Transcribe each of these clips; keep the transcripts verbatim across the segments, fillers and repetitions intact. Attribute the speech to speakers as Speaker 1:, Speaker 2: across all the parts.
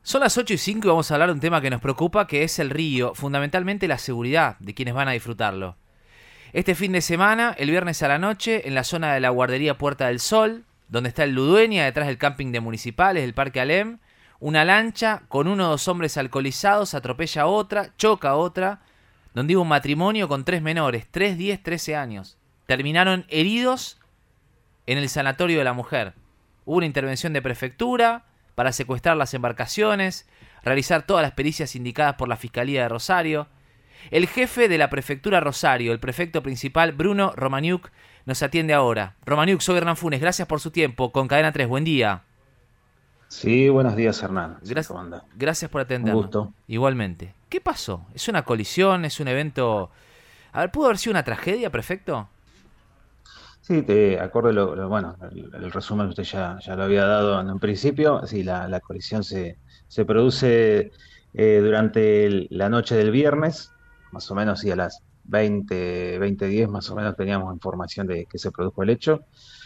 Speaker 1: Son las ocho y cinco y vamos a hablar de un tema que nos preocupa, que es el río, fundamentalmente la seguridad de quienes van a disfrutarlo. Este fin de semana, el viernes a la noche, en la zona de la guardería Puerta del Sol, donde está el Ludueña, detrás del camping de Municipales, el Parque Alem, una lancha con uno o dos hombres alcoholizados atropella a otra, choca a otra, donde hubo un matrimonio con tres menores, tres, diez, trece años. Terminaron heridos en el sanatorio de la mujer. Hubo una intervención de prefectura para secuestrar las embarcaciones, realizar todas las pericias indicadas por la Fiscalía de Rosario. El jefe de la prefectura Rosario, el prefecto principal, Bruno Romaniuk, nos atiende ahora. Romaniuk, soy Hernán Funes, gracias por su tiempo. Con Cadena tres, buen día.
Speaker 2: Sí, buenos días, Hernán. Sí,
Speaker 1: Gracias,
Speaker 2: ¿cómo anda?
Speaker 1: gracias por
Speaker 2: Un
Speaker 1: atendernos.
Speaker 2: gusto.
Speaker 1: Igualmente. ¿Qué pasó? ¿Es una colisión? ¿Es un evento? A ver, ¿pudo haber sido una tragedia, prefecto?
Speaker 2: Sí, te acorde lo, lo- bueno, el, el resumen que usted ya, ya lo había dado en un principio. Sí, la, la colisión se, se produce eh, durante el- la noche del viernes, más o menos, y a las veinte, veinte diez más o menos teníamos información de que se produjo el hecho.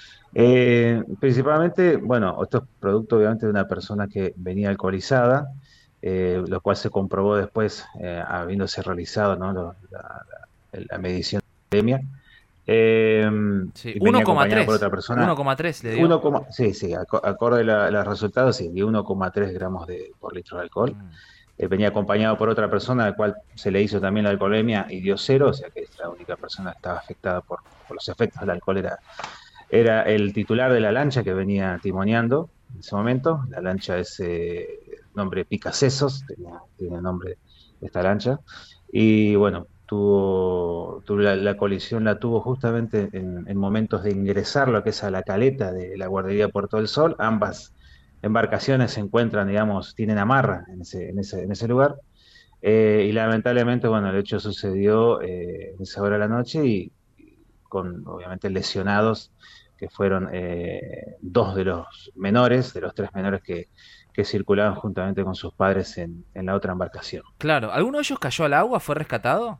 Speaker 2: Eh, principalmente, bueno, esto es producto obviamente de una persona que venía alcoholizada, eh, lo cual se comprobó después, eh, habiéndose realizado, ¿no? lo- la, la- la medición de anemia. Eh,
Speaker 1: Sí,
Speaker 2: y venía
Speaker 1: uno coma
Speaker 2: acompañado por
Speaker 1: tres.
Speaker 2: otra persona.
Speaker 1: uno coma tres le dio.
Speaker 2: uno, sí, sí, aco- acorde a la- los resultados, sí, de uno coma tres gramos de, por litro de alcohol.
Speaker 1: Mm.
Speaker 2: Eh, venía acompañado por otra persona, al cual se le hizo también la alcoholemia y dio cero, o sea que es la única persona que estaba afectada por, por los efectos del alcohol. Era era el titular de la lancha que venía timoneando en ese momento. La lancha es eh, nombre Picasesos, tenía, tiene el nombre de esta lancha. Y bueno, tuvo, tuvo la, la colisión la tuvo justamente en, en momentos de ingresar lo que es a la caleta de la guardería Puerto del Sol. Ambas embarcaciones se encuentran, digamos, tienen amarra en ese, en ese, en ese lugar. Eh, y lamentablemente, bueno, el hecho sucedió eh, en esa hora de la noche y, y con obviamente lesionados, que fueron eh, dos de los menores, de los tres menores que, que circulaban juntamente con sus padres en, en la otra embarcación.
Speaker 1: Claro, ¿alguno de ellos cayó al agua? ¿Fue rescatado?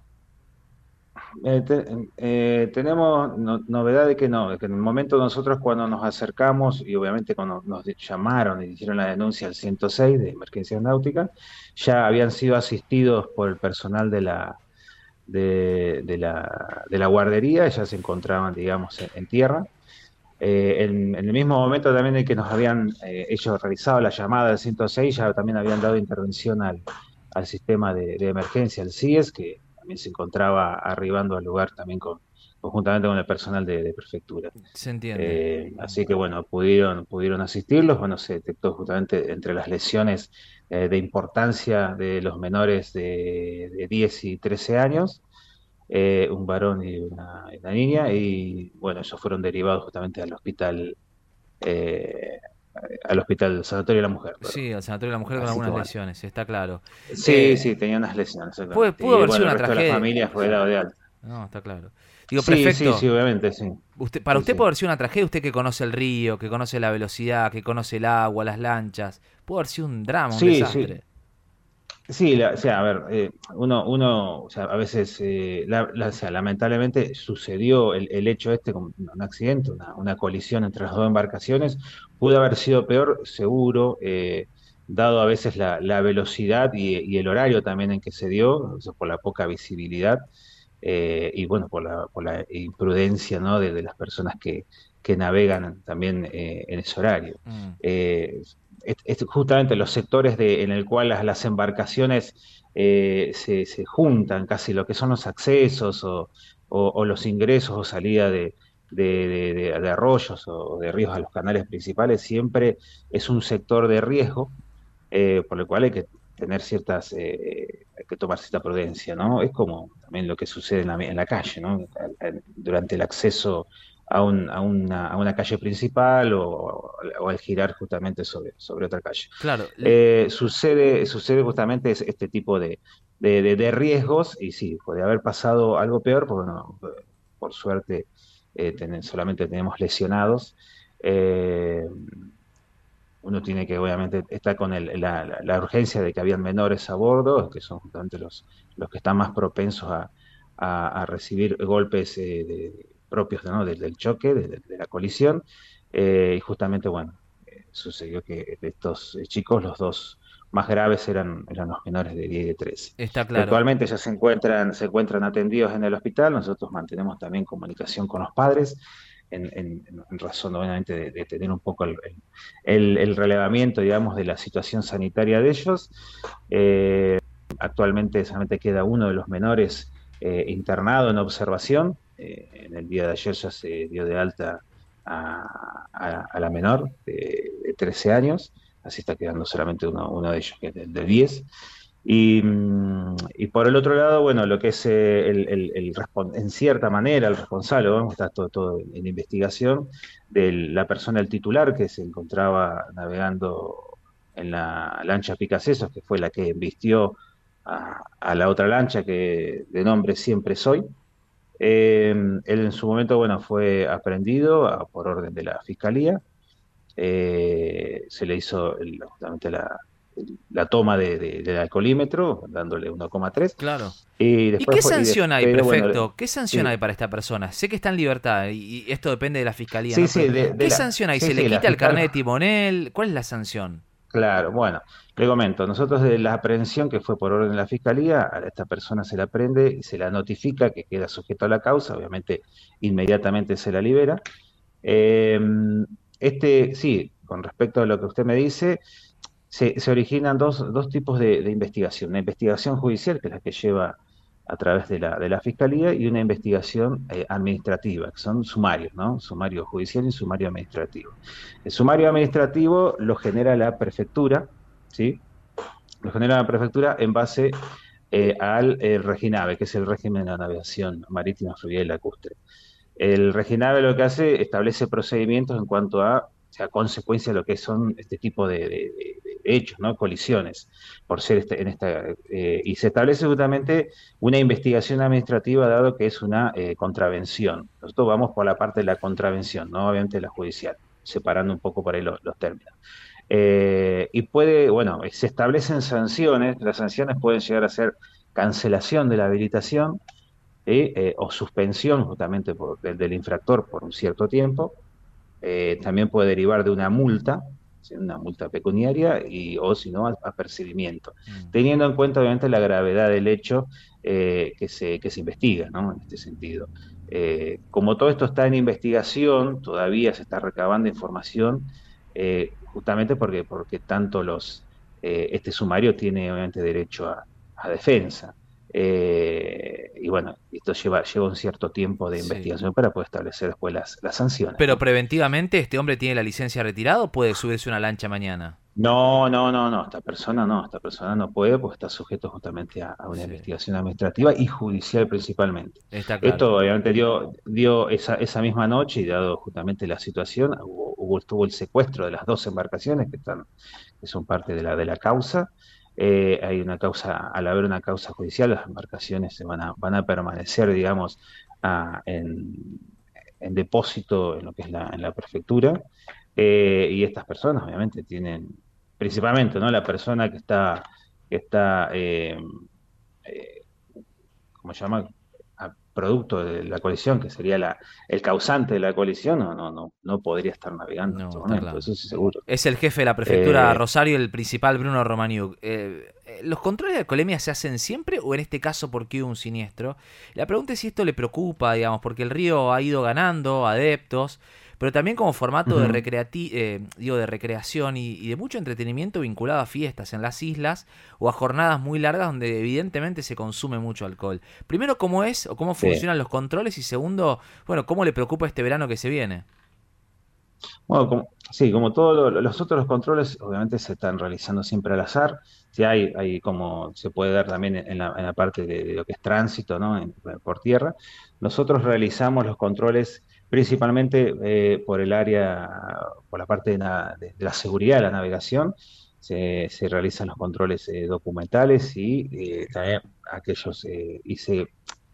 Speaker 2: Eh, te- eh, tenemos no- novedad de que no, de que en el momento nosotros cuando nos acercamos y obviamente cuando nos llamaron y hicieron la denuncia al ciento seis de emergencia náutica, ya habían sido asistidos por el personal de la de, de la, de la guardería, ya se encontraban, digamos, en, en tierra. Eh, en, en el mismo momento también en que nos habían eh, ellos realizado la llamada del ciento seis, ya también habían dado intervención al, al sistema de, de emergencia, el C I E S, que también se encontraba arribando al lugar también con, conjuntamente con el personal de, de prefectura.
Speaker 1: Se entiende.
Speaker 2: Eh, así que bueno, pudieron, pudieron asistirlos. Bueno, se detectó justamente entre las lesiones eh, de importancia de los menores de, de diez y trece años, eh, un varón y una, y una niña, y bueno, ellos fueron derivados justamente al hospital, eh, al hospital Sanatorio de la Mujer, perdón.
Speaker 1: Sí, al sanatorio de la mujer con
Speaker 2: Así que
Speaker 1: algunas
Speaker 2: bueno,
Speaker 1: lesiones, está claro.
Speaker 2: sí,
Speaker 1: Eh,
Speaker 2: sí, tenía unas lesiones,
Speaker 1: puede,
Speaker 2: exactamente.
Speaker 1: pudo
Speaker 2: Y
Speaker 1: haber sido
Speaker 2: bueno, el
Speaker 1: una
Speaker 2: resto de la
Speaker 1: tragedia.
Speaker 2: familia fue
Speaker 1: Sí,
Speaker 2: dado de alta.
Speaker 1: no, está claro. Digo,
Speaker 2: Sí, sí, sí,
Speaker 1: prefecto,
Speaker 2: obviamente, sí.
Speaker 1: usted, para
Speaker 2: Sí,
Speaker 1: usted puede
Speaker 2: sí.
Speaker 1: haber sido una tragedia, usted que conoce el río, que conoce la velocidad, que conoce el agua, las lanchas. Pudo haber sido un drama, un
Speaker 2: Sí, sí.
Speaker 1: desastre.
Speaker 2: Sí, la- o sea, a ver, eh, uno, uno, o sea, a veces, eh, la- la- o sea, lamentablemente sucedió el, el hecho este, como un accidente, una, una colisión entre las dos embarcaciones. Pudo haber sido peor, seguro, eh, dado a veces la, la velocidad y, y el horario también en que se dio, o sea, por la poca visibilidad, eh, y bueno, por la, por la imprudencia, ¿no? de, de las personas que, que navegan también eh, en ese horario.
Speaker 1: Mm.
Speaker 2: Eh, es, es justamente los sectores de, en el cual las, las embarcaciones eh, se, se juntan, casi lo que son los accesos o, o- o los ingresos o salida de, de, de- de- de arroyos o de ríos a los canales principales, siempre es un sector de riesgo, eh, por lo cual hay que tener ciertas, eh, hay que tomar cierta prudencia, ¿no? Es como también lo que sucede en la, en la calle, ¿no? Durante el acceso a, un- a una, a una calle principal o, o al girar justamente sobre, sobre otra calle.
Speaker 1: Claro, l-
Speaker 2: Eh, sucede, sucede justamente es- este tipo de, de, de- de riesgos y sí, puede haber pasado algo peor, porque no, por suerte eh, ten- solamente tenemos lesionados. Eh, Uno tiene que, obviamente, estar con el- la, la- la urgencia de que habían menores a bordo, que son justamente los, los que están más propensos a, a- a recibir golpes eh, de- propios, ¿no? del, del choque, de, de la colisión. Eh, y justamente, bueno, eh, sucedió que de estos eh, chicos, los dos, más graves eran, eran los menores de diez y de trece.
Speaker 1: Está
Speaker 2: Que
Speaker 1: claro.
Speaker 2: actualmente ya se encuentran, se encuentran atendidos en el hospital. Nosotros mantenemos también comunicación con los padres, en, en- en razón obviamente de, de tener un poco el, el- el relevamiento, digamos, de la situación sanitaria de ellos. Eh, Actualmente solamente queda uno de los menores eh, internado en observación. Eh, en el día de ayer ya se dio de alta a, a- a la menor de, de trece años, así está quedando solamente uno, uno de ellos, que es el de diez. Y, mm, y por el otro lado, bueno, lo que es eh, el, el- el respon- en cierta manera el responsable, vamos, está todo, todo en, en investigación, de la persona, el titular, que se encontraba navegando en la lancha Picasesos, que fue la que embistió a, a la otra lancha que de nombre Siempre Soy. Eh, Él en su momento, bueno, fue aprehendido a- por orden de la fiscalía. Eh, se le hizo el- justamente la, la toma de, de- del alcoholímetro, dándole uno coma tres.
Speaker 1: Claro.
Speaker 2: Y
Speaker 1: ¿Y
Speaker 2: después
Speaker 1: qué
Speaker 2: fue, y de-
Speaker 1: sanción hay,
Speaker 2: pero bueno,
Speaker 1: prefecto? ¿Qué sanción
Speaker 2: sí,
Speaker 1: hay para esta persona? Sé que está en libertad y, y esto depende de la fiscalía,
Speaker 2: sí,
Speaker 1: ¿no? Pero
Speaker 2: sí, de, de
Speaker 1: ¿qué
Speaker 2: la,
Speaker 1: sanción hay?
Speaker 2: sí,
Speaker 1: ¿Se le
Speaker 2: sí, la
Speaker 1: quita el
Speaker 2: fiscal,
Speaker 1: carnet de timonel? ¿Cuál es la sanción?
Speaker 2: claro, bueno, le comento, nosotros de la aprehensión que fue por orden de la fiscalía, a esta persona se la prende y se la notifica que queda sujeto a la causa, obviamente inmediatamente se la libera. Eh, este, sí, con respecto a lo que usted me dice, se, se originan dos, dos tipos de, de investigación. Una investigación judicial, que es la que lleva a través de la, de la Fiscalía, y una investigación eh, administrativa, que son sumarios, ¿no? Sumario judicial y sumario administrativo. El sumario administrativo lo genera la prefectura, ¿sí? Lo genera la prefectura en base eh, al eh, REGINAVE, que es el régimen de la navegación marítima, fluvial y lacustre. El Reginave lo que hace, establece procedimientos en cuanto a, o sea, consecuencia de lo que son este tipo de, de- de- de hechos, ¿no? Colisiones, por ser este, en esta, eh, y se establece justamente una investigación administrativa, dado que es una eh, contravención. Nosotros vamos por la parte de la contravención, no obviamente la judicial, separando un poco por ahí los, los términos. Eh, y puede, bueno, se establecen sanciones, las sanciones pueden llegar a ser cancelación de la habilitación, ¿sí? Eh, o suspensión justamente por- del, del infractor por un cierto tiempo. Eh, también puede derivar de una multa, ¿sí? Una multa pecuniaria, y, o si no, a- apercibimiento,
Speaker 1: Mm.
Speaker 2: teniendo en cuenta obviamente la gravedad del hecho eh, que se, que se investiga, ¿no? En este sentido. Eh, como todo esto está en investigación, todavía se está recabando información, eh, justamente porque, porque tanto los, eh, este sumario tiene obviamente derecho a, a defensa. Eh, y bueno, esto lleva, lleva un cierto tiempo de
Speaker 1: Sí.
Speaker 2: investigación para poder establecer después las, las sanciones,
Speaker 1: Pero
Speaker 2: ¿no?
Speaker 1: preventivamente, ¿este hombre tiene la licencia retirada o puede subirse a una lancha mañana?
Speaker 2: No, no, no, no, esta persona no, esta persona no puede porque está sujeto justamente a, a una
Speaker 1: Sí,
Speaker 2: investigación administrativa y judicial principalmente.
Speaker 1: está claro.
Speaker 2: Esto obviamente dio, dio esa, esa misma noche, y dado justamente la situación, hubo, hubo- estuvo el secuestro de las dos embarcaciones que están, que son parte de la, de la causa. Eh, hay una causa, al haber una causa judicial, las embarcaciones se van a, van a permanecer, digamos, a- en, en depósito en lo que es la, en la prefectura. Eh, y estas personas obviamente tienen, principalmente, ¿no? La persona que está, que está eh, eh, ¿cómo se llama? A- producto de la colisión, que sería la, el causante de la colisión, no, no, no, no podría estar navegando en este
Speaker 1: No, está
Speaker 2: momento,
Speaker 1: claro.
Speaker 2: eso sí seguro.
Speaker 1: Es el jefe de la prefectura
Speaker 2: Eh,
Speaker 1: Rosario, el principal Bruno Romaniuk. Eh, eh, ¿Los controles de alcoholemia se hacen siempre o en este caso porque hubo un siniestro? La pregunta es si esto le preocupa, digamos, porque el río ha ido ganando adeptos, pero también como formato de,
Speaker 2: ujú.
Speaker 1: recreati eh, digo, de recreación y, y de mucho entretenimiento vinculado a fiestas en las islas o a jornadas muy largas donde evidentemente se consume mucho alcohol. Primero, ¿cómo es o cómo
Speaker 2: Sí.
Speaker 1: funcionan los controles? Y segundo, bueno, ¿cómo le preocupa este verano que se viene?
Speaker 2: Bueno, como, sí, como todos lo- los otros controles, obviamente se están realizando siempre al azar. Sí, hay, hay como se puede dar también en la, en la parte de, de lo que es tránsito, ¿no? En- por tierra. Nosotros realizamos los controles principalmente eh, por el área, por la parte de la, de- de la seguridad de la navegación. Se, se realizan los controles eh, documentales y eh, también aquellos, eh, y se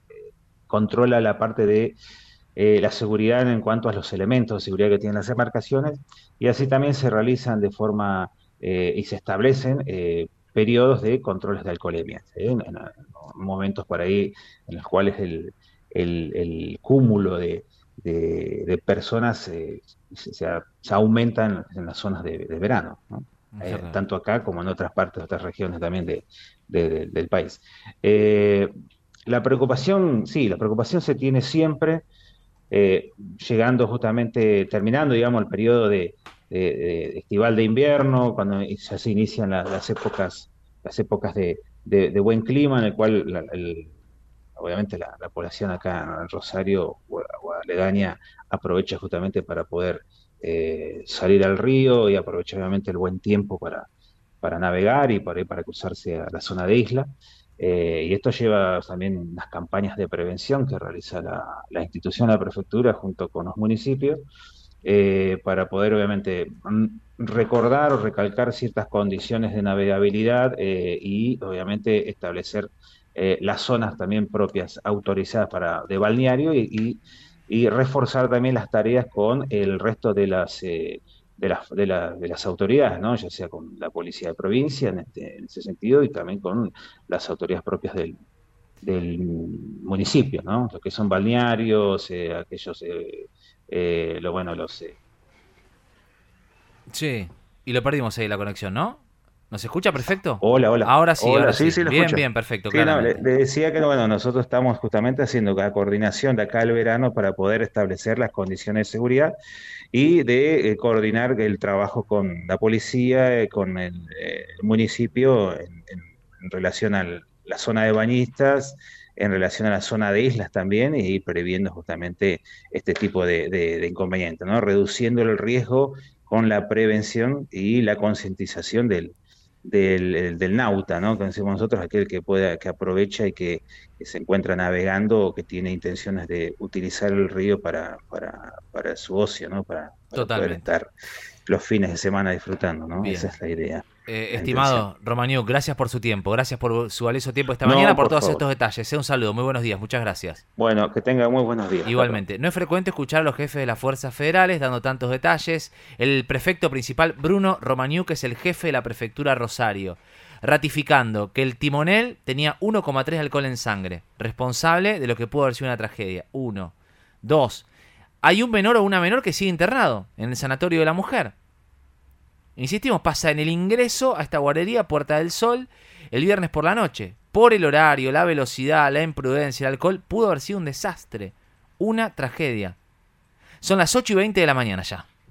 Speaker 2: controla la parte de eh, la seguridad en cuanto a los elementos de seguridad que tienen las embarcaciones, y así también se realizan de forma eh, y se establecen eh, periodos de controles de alcoholemia, ¿sí? En, en- en momentos por ahí en los cuales el, el- el cúmulo de, de- de personas eh, se, se- se aumenta en, en las zonas de, de verano, ¿no? eh, tanto acá como en otras partes, otras regiones también de, de, de, del país. Eh, la preocupación, sí, la preocupación se tiene siempre, eh, llegando justamente, terminando, digamos, el periodo de, de, de estival de invierno, cuando ya se inician la, las épocas, las épocas de, de, de buen clima, en el cual la, el, obviamente la, la población acá en Rosario o, o aledaña aprovecha justamente para poder eh, salir al río y aprovecha obviamente el buen tiempo para, para navegar y para, para cruzarse a la zona de isla. Eh, y esto lleva también unas campañas de prevención que realiza la, la institución, la prefectura, junto con los municipios, eh, para poder obviamente recordar o recalcar ciertas condiciones de navegabilidad eh, y obviamente establecer eh, las zonas también propias autorizadas para de balneario y, y, y reforzar también las tareas con el resto de las eh, de las, de, la, de las autoridades, ¿no? Ya sea con la policía de provincia en, este, en ese sentido y también con las autoridades propias del, del municipio, ¿no? Lo que son balnearios, eh, aquellos, eh, eh, lo bueno, los... Eh...
Speaker 1: Sí, y lo perdimos ahí la conexión, ¿no? ¿Nos escucha perfecto?
Speaker 2: Hola, hola.
Speaker 1: Ahora sí,
Speaker 2: hola,
Speaker 1: ahora
Speaker 2: sí.
Speaker 1: sí.
Speaker 2: sí lo
Speaker 1: bien,
Speaker 2: escucho.
Speaker 1: bien, perfecto,
Speaker 2: sí, no, le,
Speaker 1: claramente.
Speaker 2: le decía que bueno, nosotros estamos justamente haciendo la coordinación de acá al verano para poder establecer las condiciones de seguridad y de eh, coordinar el trabajo con la policía, eh, con el, eh, el municipio en, en, en relación a la zona de bañistas, en relación a la zona de islas también, y previendo justamente este tipo de, de, de inconvenientes, ¿no? Reduciendo el riesgo con la prevención y la concientización del, del, del nauta, ¿no? Que decimos nosotros, aquel que pueda, que aprovecha y que, que se encuentra navegando o que tiene intenciones de utilizar el río para, para, para su ocio, ¿no? Para, para poder
Speaker 1: Totalmente.
Speaker 2: estar los fines de semana disfrutando, ¿no?
Speaker 1: Bien.
Speaker 2: Esa es la idea.
Speaker 1: Eh,
Speaker 2: la
Speaker 1: estimado
Speaker 2: intención.
Speaker 1: Romaniuk, gracias por su tiempo, gracias por su valioso tiempo esta
Speaker 2: No,
Speaker 1: mañana, por,
Speaker 2: por
Speaker 1: todos
Speaker 2: favor.
Speaker 1: estos detalles. Un saludo, muy buenos días, muchas gracias.
Speaker 2: Bueno, que tenga muy buenos días.
Speaker 1: Igualmente, no es frecuente escuchar a los jefes de las fuerzas federales dando tantos detalles. El prefecto principal, Bruno Romaniuk, es el jefe de la prefectura Rosario, ratificando que el timonel tenía uno coma tres de alcohol en sangre, responsable de lo que pudo haber sido una tragedia. Uno. Dos. Hay un menor o una menor que sigue internado en el sanatorio de la mujer. Insistimos, pasa en el ingreso a esta guardería Puerta del Sol el viernes por la noche. Por el horario, la velocidad, la imprudencia, el alcohol, pudo haber sido un desastre. Una tragedia. Son las ocho y veinte de la mañana ya.